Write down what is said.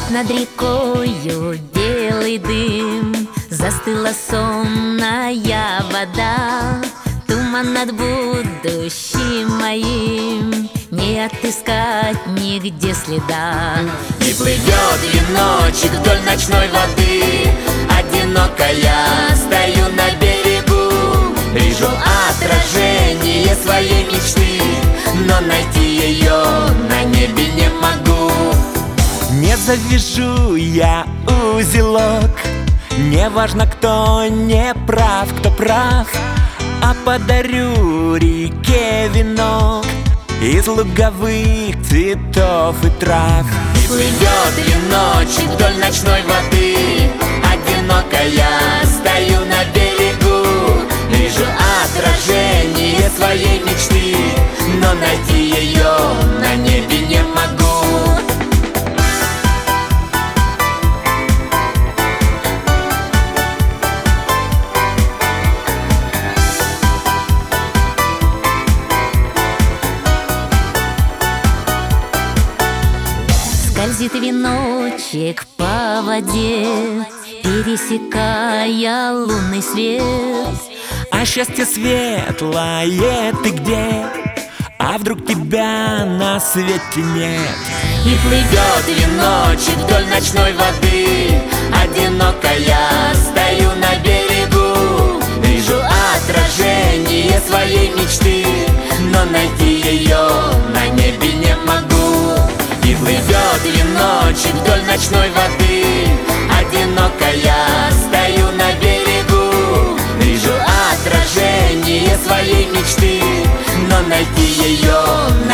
Над рекою белый дым, застыла сонная вода. Туман над будущим моим, не отыскать нигде следа. И плывет веночек вдоль ночной воды. Одинокая стою на берегу, вижу отражение своей мечты, но найти ее на небе не могу. Не завяжу я узелок, не важно, кто не прав, кто прав, а подарю реке венок из луговых цветов и трав. И плывет веночек вдоль ночной воды. Одинокая стою на берегу, вижу отражение своей мечты, но найти ее на небе не могу. Скользит веночек по воде, пересекая лунный свет. А счастье светлое ты где? А вдруг тебя на свете нет? И плывет веночек вдоль ночной воды. Одинокая стою на берегу, вижу отражение своей мечты, но найти ее на небе не могу. И плывет веночек вдоль ночной воды. Одинокая стою на берегу, вижу отражение своей мечты, но найти ее